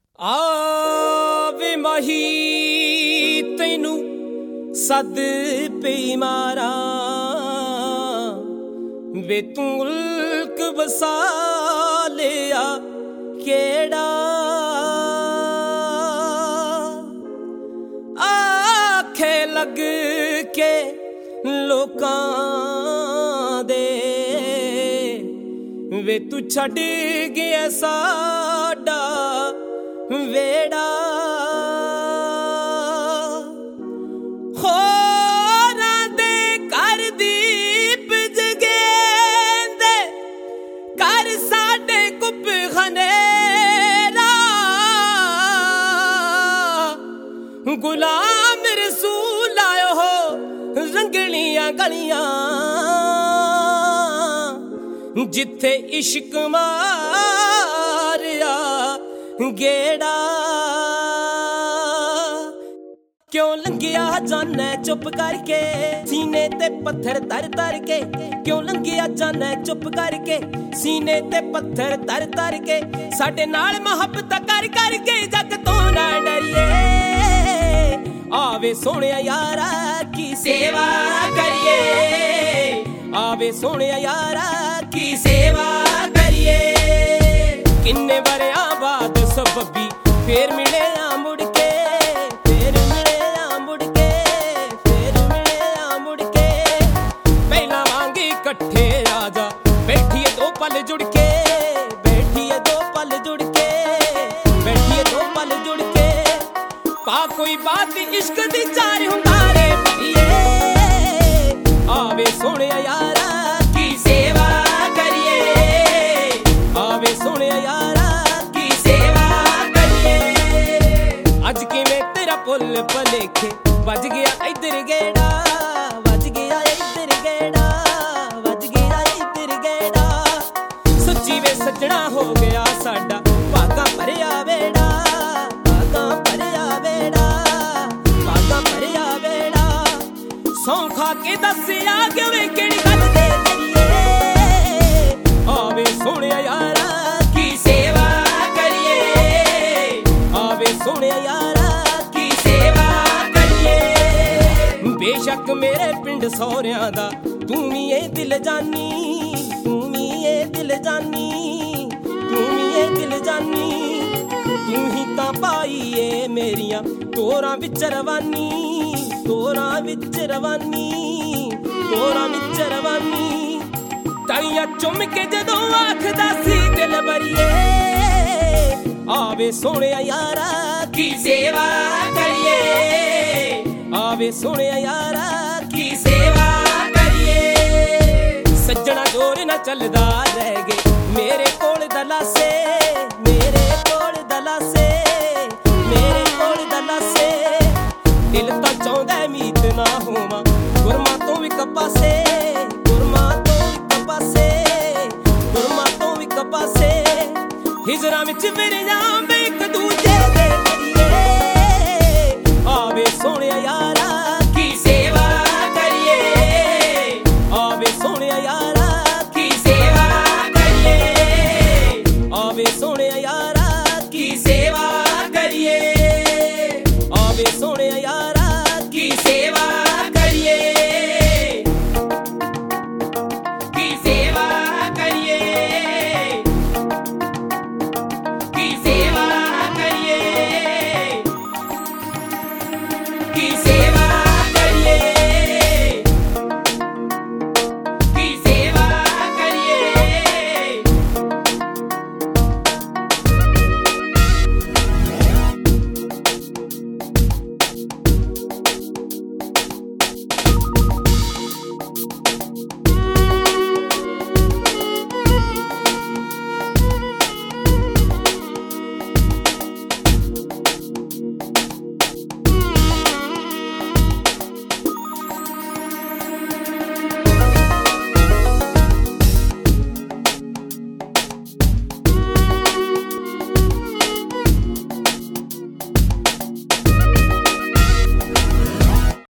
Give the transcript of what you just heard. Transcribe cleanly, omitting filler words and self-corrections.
ਆਵੇ ਮਾਹੀ ਤੈਨੂੰ ਸੱਦ ਪਈ ਮਾਰਾਂ ਵੇ ਤੂੰ ਮੁਲਕ ਵਸਾ ਲਿਆ ਕਿਹੜਾ ਆਖੇ ਲੱਗ ਕੇ ਲੋਕਾਂ ਦੇ ਵੇ ਤੂੰ ਛੱਡ ਗਿਆ ਸਾਡਾ ਵੇੜਾ ਹੋਰਾਂ ਦੇ ਘਰ ਦੀਪ ਜਗੇਂਦੇ ਘਰ ਸਾਡੇ ਕੁੱਪ ਖਨੇਰਾ ਗੁਲਾਮ ਰਸੂਲ ਆਇਓ ਹੋ ਰੰਗਲੀਆਂ ਗਲੀਆਂ ਜਿੱਥੇ ਇਸ਼ਕ ਮਾਰਿਆ ਗੇੜਾ क्यों लंघिया जाना चुप करके सीने ते पत्थर तर तर के क्यों लंघिया जाना चुप करके सीने ते पत्थर तर तर के साडे नाल मुहब्बत कर करके जग तो ना डरिए आवे सोहणिया यारा की सेवा करिए आवे सोहणिया यारा की सेवा करिए किन्ने बरियां बाद सबबी फेर मिले मुड़ के कट्ठे आजा बैठिए दो पल जुड़ के बैठिए दो पल जुड़ के बैठिए दो पल जुड़ के पा कोई बात इश्क दी चार हुंदारे भईए आवे सोहणिया यारा की सेवा करिए आवे सोहणिया यारा की सेवा करिए अज किवें तेरा पुल भलेखे वज गया इधर गेड़ा वज गया इधर गेड़ा सजना हो गया साडा भागा भरिया वेड़ा भागा भरिया वेड़ा भागा भरिया वेड़ा सौ खा के दसिया किवें किहड़ी गल दे करिए आवे सोहणिया यारा की सेवा करिए आवे सोहणिया यारा की सेवा करिए बेशक मेरे पिंड सौरियां दा तू भी ए दिल जानी तू भी ए दिल जानी तू ही दिल जानी तू ही तां पाई ए मेरियां तोरां विच रवानी तोरां विच रवानी तोरां विच रवानी ताइयां चुम के जदों आखदा सी दिल भरिए आवे सोहणिया यारा की सेवा करिए आवे सोहणिया यारा की सेवा करिए सज्जणा जोर ना चलदा रह गए मेरे कोल दलासा